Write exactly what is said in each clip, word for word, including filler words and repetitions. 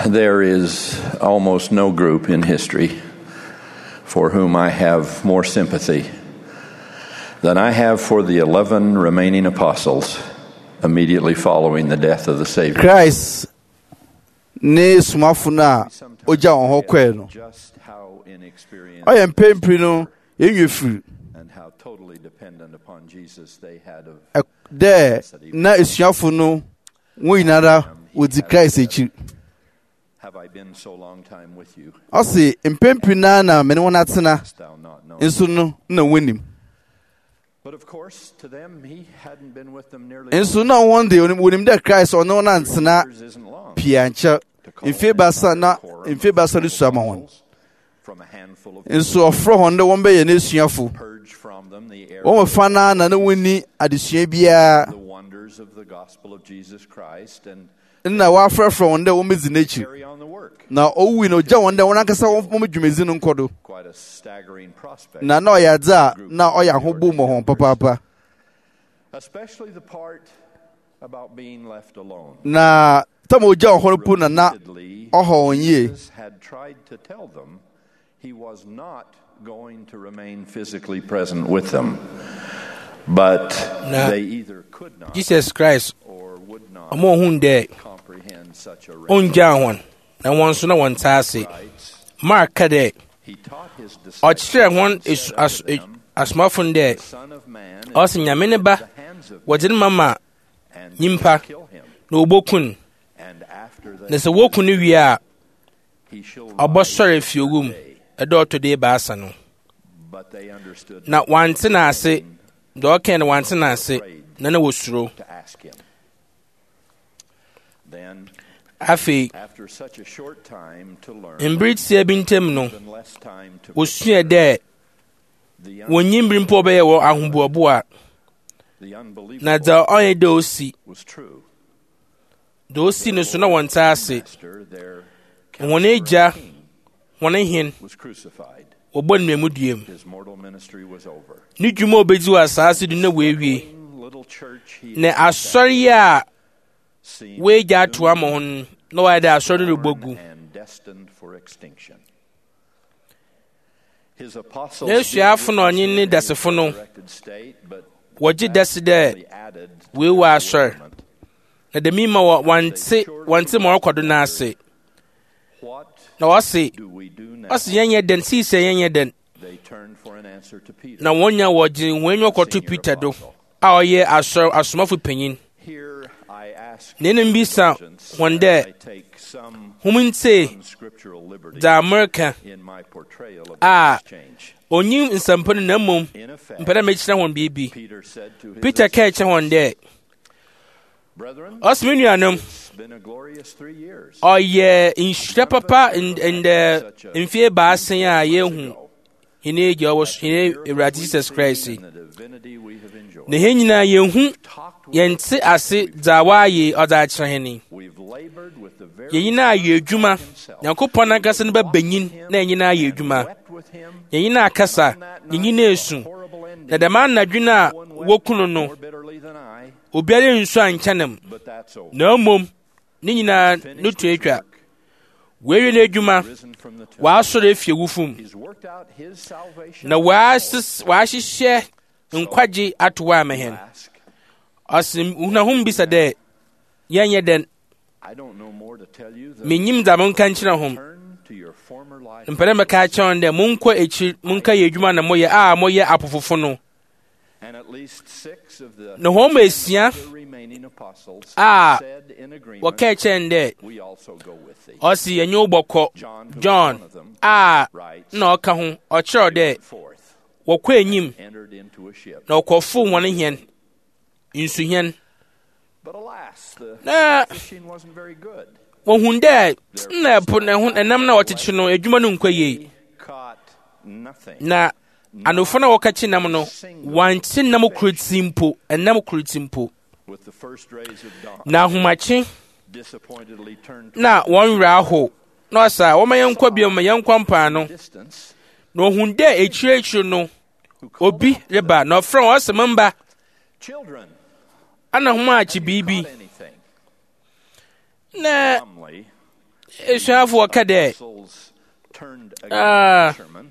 There is almost no group in history for whom I have more sympathy than I have for the eleven remaining apostles immediately following the death of the Savior. Christ ne sumafuna oja on hokwe no. Just how inexperienced I am pempri no yenyefu. and how totally dependent upon Jesus they had of There na esuafo no wonyinara wodi Christ echi. have I been so long time with you, I say impempi na na me ne wona tena hast thou not known? enso no na wonim. But of course, to them he hadn't been with them nearly Enso na one day wonim de Christ ono na ntena years isn't long. piancha infe basa na infe basa ni suama won. From a handful of Enso ofro hon de won be ye na esuafo. purge from them the air Won fa na na na woni adesua bia the wonders of the gospel of Jesus Christ and na wa frɛfrɛ wɔn dɛ wɔn bɛdzi n'akyi carry on the work. na ɔwui na ɔgya wɔn dɛ wɔn ankasa wɔn wɔn dwumadi no nkɔ do Quite a staggering prospect. na na ɔyɛ adze a na ɔyɛ ahobo mmɔ hɔn papaapa Especially the part about being left alone. na tam a ɔgya wɔn hɔ no po na na Repeatedly, ɔhɔ wɔn yie Jesus had tried to tell them he was not going to remain physically present with them, but Na- they either could not Jesus Christ or would not ọmọ ohun dẹ comprehend such a oúnjẹ àwọn na wọn nso na wọn ta ase rights. Mark ka dẹ He taught his ọkyerẹ wọn disciples, esu- said as- unto them, asomafo no dẹ "The Son of Man is ɔsi nyame ne ba in the hands of wɔdze ne ma ma and nyimpa kill him, na obokun and after that na sɛ wokun no wie a he shall ɔbɔ rise sɔre afi owu mu day." ɛdɛ ɔtɔ de baasa no But they understood na not wante na ase deɛ ɔka no wante na ase na na wɔsuro to ask him. Then, afei after such a short time to learn, mbere tia bi ntam no even less time to wɔsua dɛ the, un- wɔnyi mbere mpo ɔbɛyɛ wɔ ahoboɔbo a the unbelievable na deɛ ɔyɛ dɛ osi was true. deɛ osi no so na wɔnte ase Master, their wɔn agya wɔn hen was crucified. wɔbɔ no mu dua mu His mortal ministry was over. ne dwuma a obedi wɔ asase do na wɔawie Little church he na asɔre yi a seemed wɔagya ato ama ho no na wɔayɛ dɛ asɔre no rebɔ gu and destined for extinction. His apostles na asuafo na ɔnye ne dasefo no directed state, but wɔgye dase dɛ they added wei wɔ asɔre na dɛm ma wɔ- wɔnte wɔnte ma ɔrekɔ do no ase what na wɔse do we do now? ɔse yɛnyɛ dɛn sii sɛ yɛnyɛ dɛn They turned for an answer to Peter. na wɔnya wɔgye wɔn anwa kɔto Peter do a ɔyɛ asɔre asomafo panyin Here I ask na ɛnam bisa wɔn dɛ I take some hom nte unscriptural liberty dza Amerika in my portrayal of Ah. this change. ɔnyi nsɛmpa no na mmom In effect, mpɛ dɛ mekyerɛ wɔn biribi Peter said to his Peter ka kyerɛ wɔn dɛ brethren, ɔse me nuanom it's been a glorious three years. ɔyɛ nhyira papa ndɛ mfie baasen a yɛhu hene agya ɔwɔ hene awurade Jesus Christ yi. And the divinity we have enjoyed. na hɛn nyinaa yɛhu Talked with, yɛnte ase dza waayɛ ɔdze akyerɛ hene we've labored with the very yɛn nyinaa yɛ adwuma nyankopɔn ankasa no bɛbanyin na yɛn nyinaa yɛ adwuma wept with him. yɛn nyinaa kasa yɛn nyinaa esu Horrible ending. na dɛm anadwo no a One wept wokunu no more bitterly than I, obiara nsu ankyɛnem but that's over. na mmom ne nyinaa no to atwa wɔawie no adwuma Risen from the tomb. wɔasɔre afi awufo mu He's worked out his salvation. na wɔases- wɔahyehyɛ nkwagye ato wɔ ama hɛn Ask, ɔse hunahom bisa dɛ yɛnyɛ dɛn I don't know more to tell you than menyim dza monka nkyerɛ ho turn to your former life. mpɛ dɛ mɛka kyerɛ wɔn dɛ monkɔ akyiri monka yɛ adwuma na moyɛ a moyɛ apofofo no And at least six of the na wɔn mu asia the remaining apostles a said in agreement, wɔka kyerɛ dɛ we also go with thee. ɔse yɛnyɛ wo bɔkɔ John, who was John one of them, a writes, na ɔka ho ɔkyerɛw dɛ forth, wɔkɔ enyim entered into a ship. na ɔkɔfo wɔn hɛn nsuhɛn But alas, the na fishing wasn't very good. wɔhu dɛ na ɛpo na ɛho ɛnam na wɔtete no adwuma no nkɔ yie They caught nothing. na anofo no a wɔkakye nam no wɔante nam kuroti mpo ɛnam kuroti mpo With the first rays of dawn, na ahomakye disappointedly turned to na wɔn werɛ aho na ɔsa wɔma yɛnkɔ bio ma yɛnkɔ mpaa no distance. na ohun dɛ akyire akyire no obi reba na ɔfrɛ wɔn ɔsɛ mba Children, ana ho akye have you biribi caught anything? na Calmly, esuafo ka de ah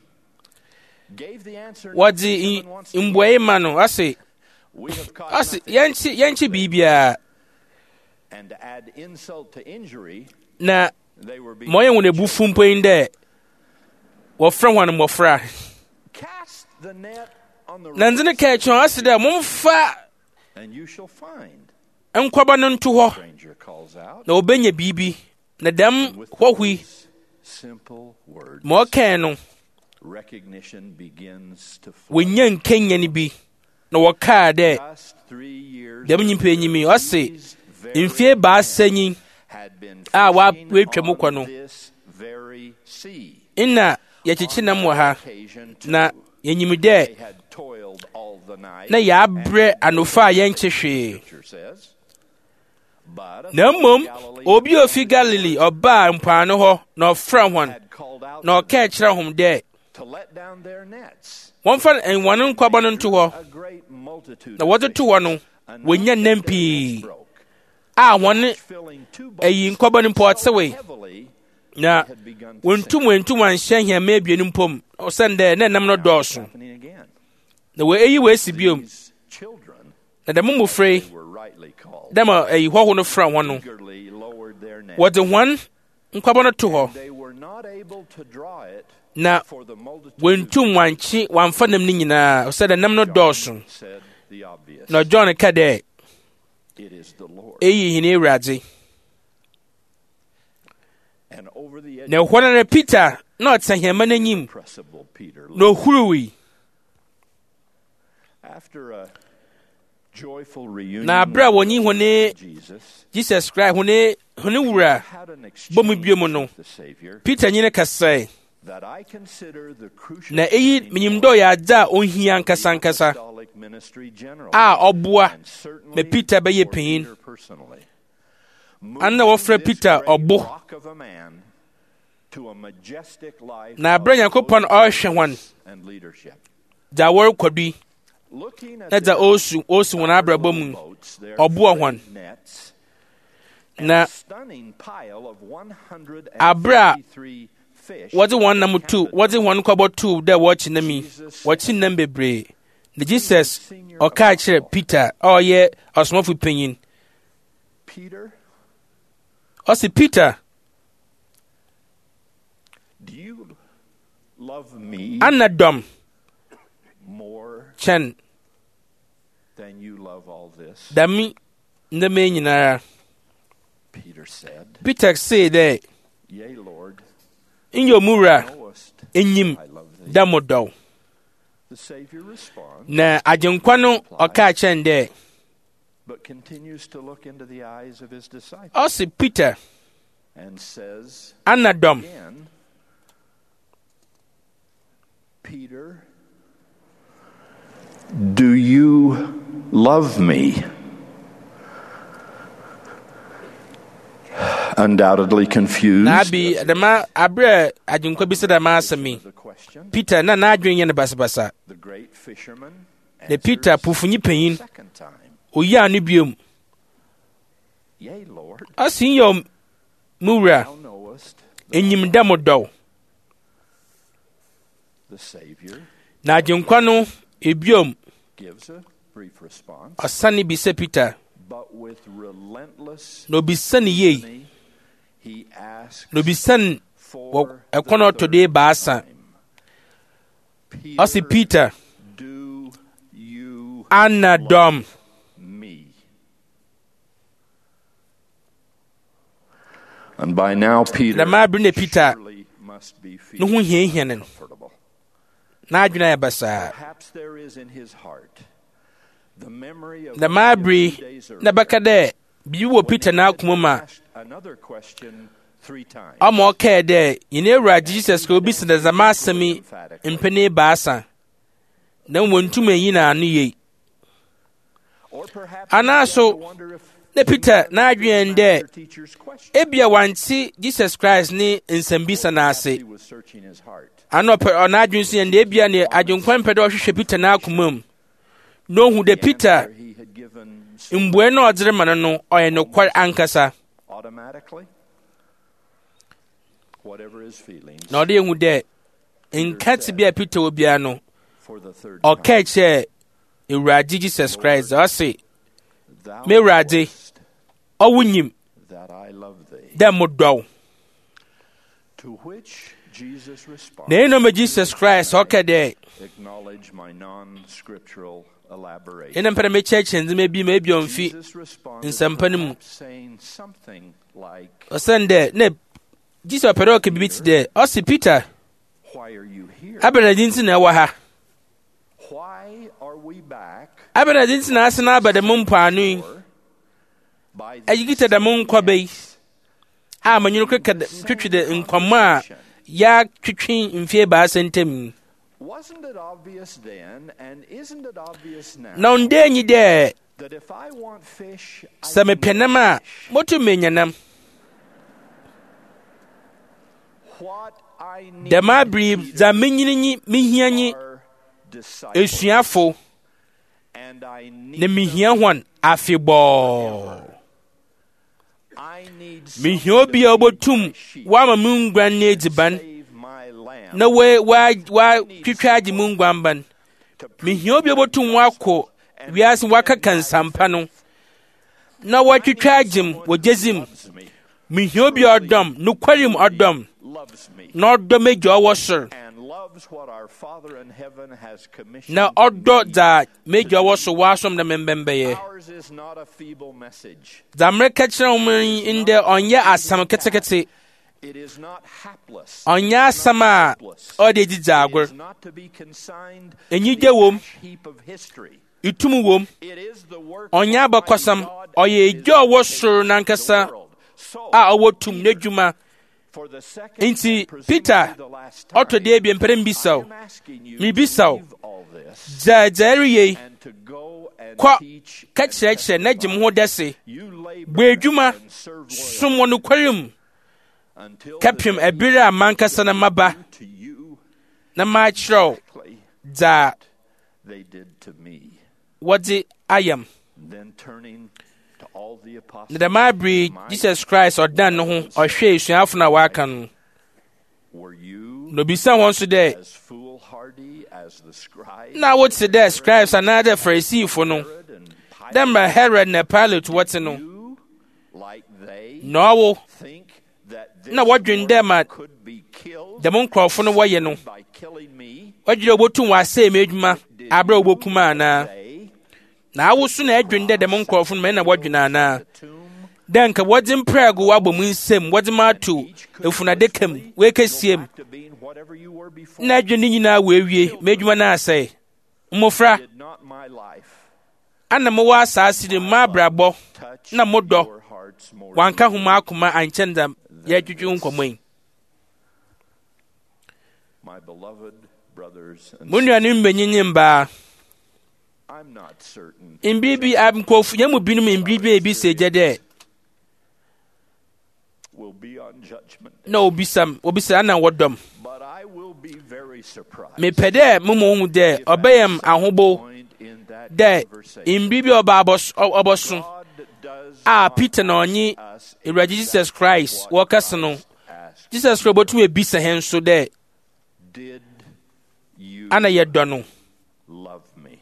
what the imboye ma no ase ase yanchi yanchi bibia and to add insult to injury na moye wona bufu mpoin de wo fra wan mofra cast the net on the na nzine ka chon ase de momfa and you shall find enkwaba no nto ho stranger calls out na obenya bibi na dam hwohwi simple words mo kan no recognition begins to flow. wenyan kenya ni bi na wo ka de Just three years dam nyimpa nyimi ose mfie ba sanyi had been a wa fishing wetwa mu kwa no on this very sea. ina yechichi nam wo ha Occasion to na yenyim de they had toiled all the night. na ya bre anofa yenche hwe Scripture says, but na mom obi ofi Galilee oba mpano ho na ofra hwan had called out na oka kire hom de to let down their nets. won fa enwan nkwaba no nto ho A great multitude na of wodo to fish, ho no enough wonya that their nampi nets broke, a won filling two ayi boats nkwaba no pot so sewe heavily na they had begun to wontum sink. wontum wan hyan ma ebienu pom osende na nam no dɔɔso Happening again. na we eyi we sibiom These children na dem mufrɛ were rightly called. dem ayi hɔ ho no fra hɔ no Eagerly lowered their nets. wɔde hwan nkwaba no to hɔ They were not able to draw it na for the multitude wontum wankye wamfa nam no nyinaa osende nam no dɔɔso said the obvious. na John ka dɛ It is the Lord. eyi hene Awurade And over the edge na hɔ no na Peter na ɔte hɛma n'anyim impressible Peter na ohuruwi after a joyful reunion na abra with wɔnyi hone Jesus Jesus Christ hone hone wura had an bɔ mu exchange bio mu no with the Savior Peter nyine kasɛe that I consider the crucial na eyi menyim dɔ yɛ adze a onhia nkasa nkasa apostolic ministry general a ɔboa and certainly ma Peter bɛyɛ for panyin Peter personally. Anna wɔfrɛ Moving Peter this great ɔbo rock of a man to a majestic life na of abra Nyankopɔn ɔrehwɛ hwan holiness and leadership. dza wɔrekɔdu Looking at na dza their osu osu wɔn abrabɔ mu boats, their ɔboa hwan freight nets, na a stunning pile of one hundred abra fifty-three fish wɔdze wɔn nam counted tu wɔdze wɔn kɔbɔ tu dɛ wɔkye nam yi wɔkye nam bebree na Jesus ɔkaa kyerɛ Peter a ɔyɛ ɔsomafo panyin Peter, ɔse Peter do you love me ana dɔm more kyɛn than you love all this? dame ndɛma yi nyinara Peter said, Peter see dɛ Yea, Lord, nyɛ ɔmowura knowest enyim I love thee. da mo dɔw The Savior responds, na agyenkwa no ɔkaa kyɛn dɛ but continues to look into the eyes of his disciples ɔse Peter and says ana dɔm again, Peter, do you love me? Undoubtedly confused. na abi dɛma aberɛ agyenkwa bi sɛ dɛma asɛm yi The question, Peter na n'adwene yɛ no basabasa the great fisherman na Peter answers pufunyi panyin second time, oyiaa no biom Yea, Lord, ɔse nyɛ ɔmowura thou knowest that enyim da mo dɔw the Savior na agyenkwa no ebiom gives a brief response, ɔsane bisa Peter but with relentless na obisa ne yei scrutiny, he asks na obisa no wɔ for ɛkwan a the ɔtɔ do third baasa time. ɔse Peter Do you ana dɔm me? And by now, Peter dɛma abere na Peter surely must be ne feeling ho hiahia no comfortable. n'adwene ayɛ basaa Perhaps there is in his heart the memory of dɛma a few abere days na earlier bɛka dɛ biribi wɔ when Peter he had n'akoma mu a asked another question three times. ɔma ɔkae dɛ yɛne Awurade Jesus ka obi sɛ dɛ dɛma asɛm yi mpene baasa na wɔntum ayi n'ano yei Or perhaps Anaa he so, began to wonder if na Peter n'adwene dɛ the teacher's question. ebia wante Jesus Christ ne nsɛmbisa Perhaps n'ase he was searching his heart. ano ɔpɛ ɔn'adwene so yɛn dɛ ebia ne adwenkwa mpɛ dɛ ɔhwehwɛ Peter n'akoma mu na ohu dɛ Peter Answer he had given mbuae na ɔdze rema no no ɔyɛ nokware ankasa automatically. whatever his feelings, na ɔde ehu dɛ nka te bi a Peter wɔ bia no for the third ɔka time, kyerɛ Awurade Jesus Christ ɔse thou me Awurade knowest ɔwo nyim that I love thee. dɛ modɔ wo. To which Jesus na responded, ɛnom Jesus Christ ɔka dɛ acknowledge my non-scriptural elaboration. ɛna mpɛ dɛ mekyerɛkyerɛ ndzɛmba bi ma ebi ɔmfi Jesus responded, nsɛmpa no mu. perhaps saying something like, ɔsɛn dɛ na Jesus ɔpɛ dɛ ɔka biribi te dɛ ɔse Peter why are you here? abɛn adi nti na ɛwɔ ha Why are we back abɛn adi nti na ase na aba dɛ mo mpoano yi by the ɛyikita dɛ mo nkɔba yi a manyini keka twitwi dɛ nkɔmmɔ a yɛatwitwe mfie baasa ntam yi. Wasn't it obvious then, and isn't it obvious now, na ɔndɛ nyi dɛ that if I want fish, I sɛ can mepɛ nam a motu menya nam. what I need dɛm abere dza menyini nyi mehia nyi are disciples, esuafo and I need na mehia hɔn afebɔɔ. I need mehia obi a ɔbɛtum woama me nguan ne edziban save my lamb na wa wa wa twitwa agye mu nguan ban. mehia obi a ɔbɛtum wakɔ wiase wakaka nsampa no na watwitwa agye m wɔ gyezim. loves me, mehia obi a ɔdɔm nokwarim ɔdɔm loves me, na ɔdɔ m'agya a ɔwɔ soro and loves what our Father in heaven has commissioned. na ɔdɔ dza m'agya a ɔwɔ so wɔasom na membɛmbɛyɛ. Ours is not a feeble message. dza mereka kyerɛ wo yi ndɛ ɔnyɛ asɛm ketekete. It is not hapless. ɔnyɛ asɛm a ɔde adi dza It agor. is not to be consigned to Enyigye the wom. ash heap of history. itum wom. It is the work ɔnyɛ of Almighty abakɔsam. God ɔyɛ and agya a ɔwɔ His soro creation nankasa of the world. So, a ɔwɔ tum n'adwuma. for the second Nti and presumably Peter the last time, ɔtɔ deɛ bi mpɛrɛ I mbisaw. am asking you Mibisaw. to leave all this dza dza ɛreyɛ yi and to go and kɔ teach ka and kyerɛkyerɛ na gye mo ho dɛ se you labor bɔ adwuma and serve som loyally wɔ nokwarim until kapem the day ɛbere a mankasa na maba to you na maakyerɛw exactly dza they did to me. wɔdze ayam. Then turning to all the apostles, na dɛm abere Jesus Christ ɔdan ne ho ɔhwɛ asuafo no a wɔaka no were you na obisa wɔn nso dɛ as foolhardy as the scribes na wote dɛ scribes anaa dɛ Farisifo no Herod and Pilate? dɛ mmerɛ Herod na Pilate wɔte no You, like they, na ɔwo think that this na wɔdwen dɛ ma work could be killed dɛm nkurɔfo no wɔyɛ no by killing me? wɔdwene wɔbotum wɔasɛe me adwuma Did aberɛ a you, wɔbɛkum anaa they, na awo so na adwene dɛ dɛm nkurɔfo no ma ɛna wɔdwene anaa the tomb dɛ nka wɔdze mprɛgo wɔabɔ mu nsɛm wɔdze ma ato efunadeka mu wɔakɛsie mu back to being whatever you were before? na adwene nyinaa wɔawie m'adwuma no asɛe. mmɔfra Did not my life ana mowɔ asase no mu ma abrabɔ touch na modɔ your hearts more wanka ho ma akoma ankyɛn da yɛatwitwi ho nkɔmmɔ yi. my beloved brothers and mo nuanom mbenyin mbaa I'm not certain mbiri bi a nkɔɔfo yɛn mu binom mbiri bi a ebi sɛ gye dɛ will be on judgment day, na obisam obisa ana wɔdɔm. but I will be very surprised mepɛ dɛ mo mo hu dɛ ɔbɛyɛ m ahobo point in that dɛ conversation. mbiri bi a ɔba abɔs- ɔ- ɔbɔso God does a not Peter na ɔnye us Awurade Jesus Christ what wɔkasa no Christ asked. Jesus Christ bɔtum ebisa hɛn so dɛ Did you ana yɛdɔ no. love me?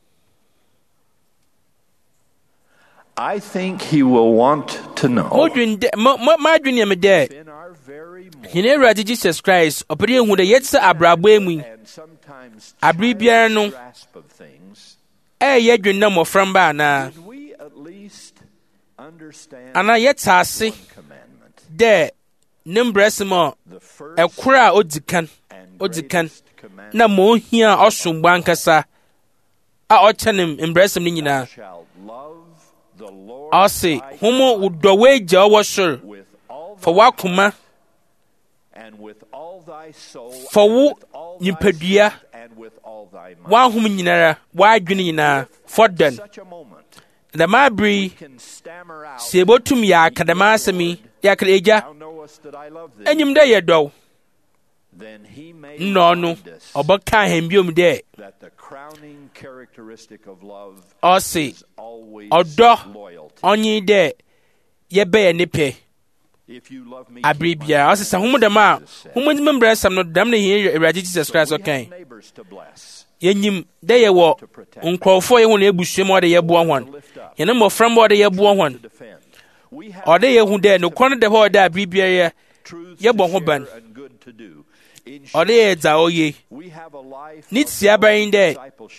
I think he will want to know modwen dɛ mo mo madwen yɛ me dɛ in our very moment hene Awurade Jesus Christ ɔpɛ dɛ ehu dɛ yɛte sɛ abrabɔ mu yi and sometimes abere biara no childish grasp of things, ɛyɛ dwen na mmɔframba anaa did we at least understand anaa yɛte ase one commandment, dɛ ne mbrɛsɛm a the first ɛkoro a odi kan and odi kan greatest commandment? na ma ohia a ɔsom bo ankasa a ɔkyɛ ne mbrɛsɛm no nyinaa. Shall love the Lord ɔse thy homo God wodɔ w'agya a ɔwɔ soro with all fa thy w'akoma heart and with all thy soul fa and wo with all thy nipadua strength and with all thy mind. w'ahom nyinara w'adwene nyinaa fɔdɔn. Such a moment dɛm abere yi can stammer out, sɛ yɛbɛtum yɛ aka dɛm asɛm yi yɛakra agya thou knowest that I love thee. anyim dɛ yɛdɔw Then he may nnɔ no remind us ɔbɛka ahɛn biom dɛ that the crowning characteristic of love ɔse is always ɔdɔ loyalty. ɔnye dɛ yɛbɛyɛ ne pɛ abere biara ɔsɛ sɛ hom dɛm a hom ntim mmrɛsɛm no dɛm na yɛn Awurade Jesus Christ ɔkae yɛnyim dɛ yɛwɔ nkurɔfoɔ yɛhu na abusua mu ɔde yɛboa hɔn yɛne mmɔfra mma ɔde yɛboa hɔn ɔde yɛhu dɛ nokorɔ no da hɔ ɔda abere biara yɛbɔ ho ban ɔde yɛ dza ɔye ne tia bɛn dɛ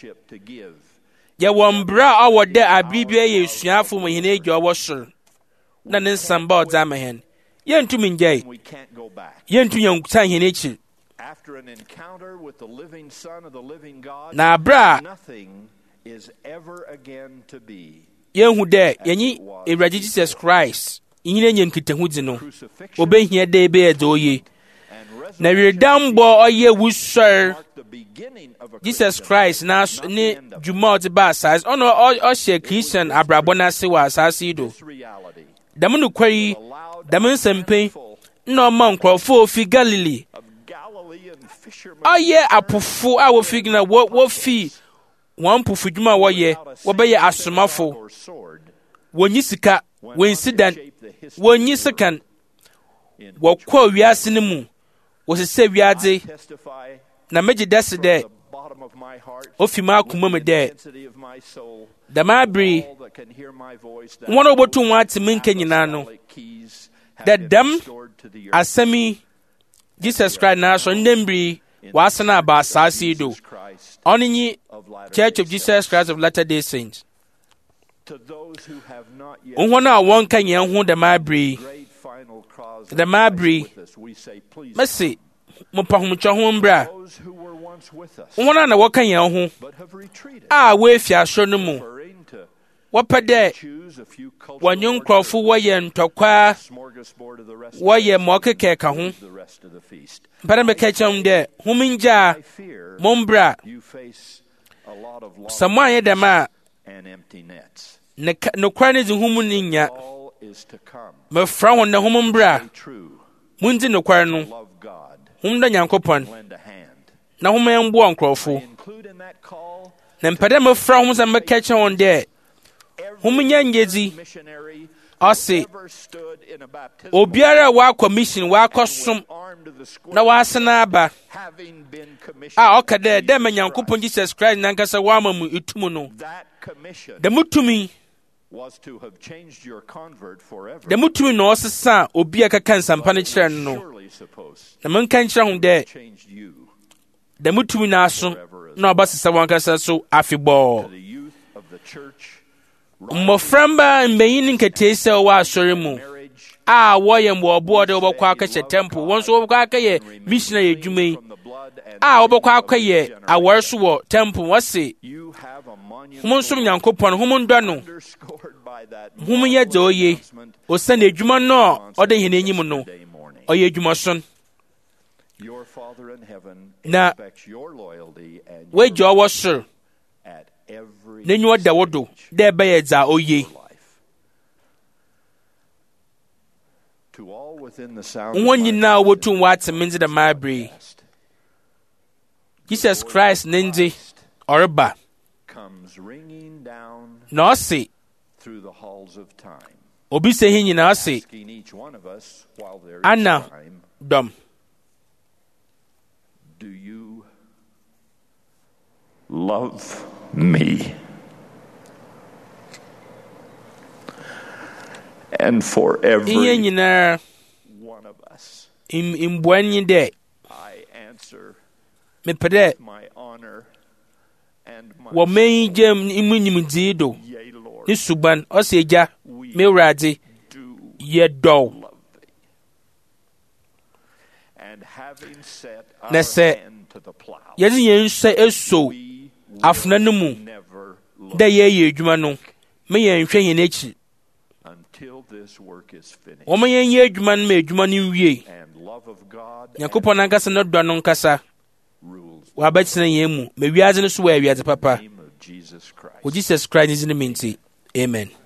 yɛwɔ mbra a ɔwɔ dɛ abere biara yɛ suafo mu hene agya ɔwɔ soro na ne nsɛmba ɔdze ama hɛn yɛntumi ngyae yɛntumi yɛnkuta hene akyi na abere a yɛnhu dɛ yɛnye Awurade Jesus Christ yɛnyina nya nkitaho dzi no obɛhia dɛ ɛbɛyɛ dza ɔye na wiredambɔ ɔyɛ wusɔr Jesus Christ na ne dwuma ɔdze ba asase ɔno ɔhyɛ Christian abrabɔ no ase wɔ asase yi do dɛm nokware yi dɛm nsɛmpe na ɔma nkurɔfoɔ ofi Galilee ɔyɛ apofo a wofi na wofi wɔn pofodwuma a wɔyɛ wɔbɛyɛ asomafo wɔnyi sika wɔnsi dan wɔnyi sekan wɔkɔ wiase no mu wɔsesɛ wiadze na megye dɛ se dɛ ofi ma akoma mu dɛ dɛm abere wɔn a wɔbɛto wɔn ate me nka nyinaa no dɛ dɛm asɛm yi Jesus Christ na so ndɛmbiri wɔasena aba asase yi do ɔno nye Church of Jesus Christ of Latter-day Saints wɔn a wɔnka yɛn ho dɛm abere yi dɛm abere yi mɛse mopahomtwa ho mbra wɔn a na wɔka yɛn ho a wɔafi asɔre no mu wɔpɛ dɛ wɔnye nkurɔfo wɔyɛ ntɔkwa wɔyɛ ma ɔkeka ka ho mpɛ dɛ mɛka kyerɛ m dɛ hom ngyaa mo mbra sɛ mo anyɛ dɛm a nokware no dze hom no nya mɛfra wɔn dɛ hom mbra mundi nokware no hom dɛ Nyankopɔn na hom yɛn mboa nkurɔfo na mpɛ dɛ mɛfra hom sɛ mɛka kyerɛ wɔn dɛ hom nya nyedzi ɔse obiara a wakɔ mission wakɔ som na wasena aba a ɔka dɛ dɛ ma Nyankopɔn Jesus Christ nankasa wama mu etum no dɛm tumi dɛm tumi na ɔsesa obi a kaka nsampa no kyerɛ no no na menka nkyerɛ ho dɛ dɛm tumi na aso na ɔbɛsesa wɔn ankasa so afebɔɔ mmɔfra mba mbanyin ne nketeesi a wɔwɔ asɔre mu a wɔyɛ mbɔɔboɔ dɛ wɔbɛkɔ akɛhyɛ temple wɔn nso wɔbɛkɔ akɛyɛ missionary adwuma yi a wɔbɛkɔ akɛyɛ awɔre so wɔ temple wɔse hom nsom Nyankopɔn hom ndɔ no hom yɛ dza ɔye osiane adwuma no a ɔde hene anyim no ɔyɛ adwuma son na wagya ɔwɔ soro n'enyiwa da wo do dɛ ɛbɛyɛ dza ɔye wɔn nyinaa a wɔtum wɔate me ndze dɛm abere Jesus Christ ne ndze ɔreba na ɔse obi sɛ hi nyinaa ɔse ana dɔm love me. And for every one of us, I answer my honor and my soul, yea, Lord, we do love thee. And having set our hand to the plow, we afuna no mu da yɛyɛ adwuma no me yɛnhwɛ yɛn akyi wɔma yɛnyɛ adwuma no ma adwuma no nwie Nyankopɔn ankasa no dɔ no nkasa wɔabɛtena yɛn mu ma wiadze no so wɔ awiadze papa wɔ Jesus Christ ne din mu nti amen.